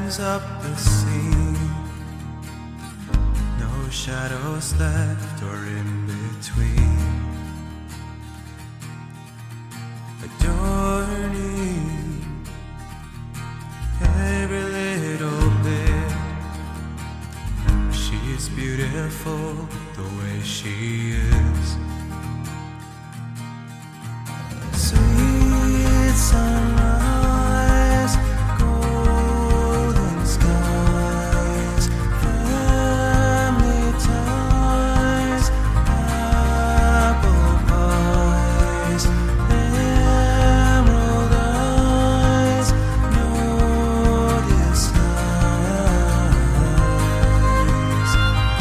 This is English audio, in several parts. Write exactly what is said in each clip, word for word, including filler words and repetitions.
climbs up the scene. No shadows left or in between. Adorning every little bit. She's beautiful the way she is. Sweet sunrise, golden skies, family ties, apple pies, emerald eyes, no disguise.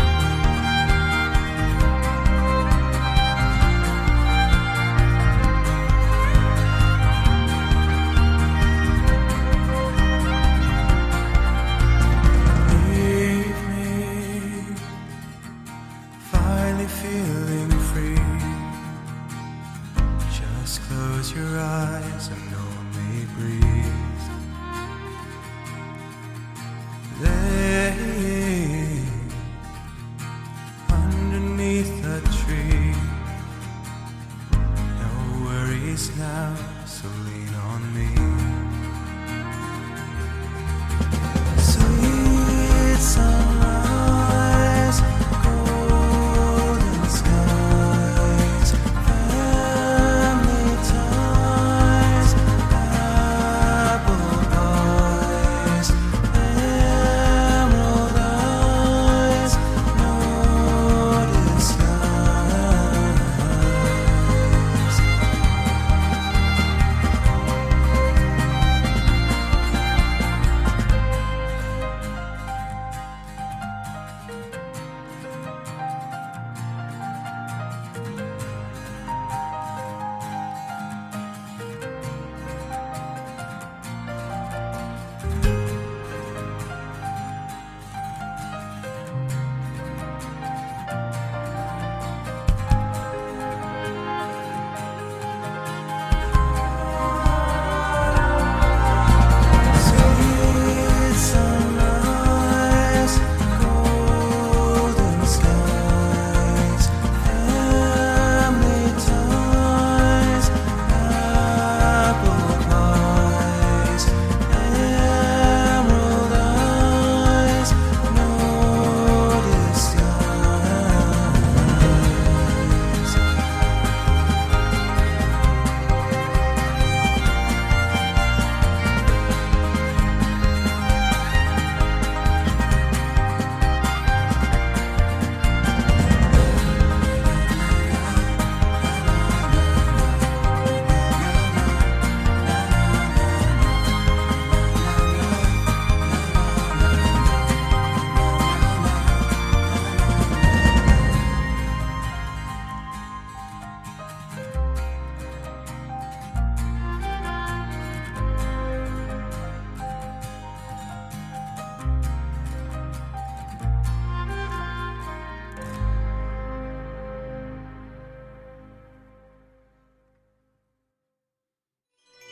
Evening, finally feeling free. Just close your eyes and only breathe.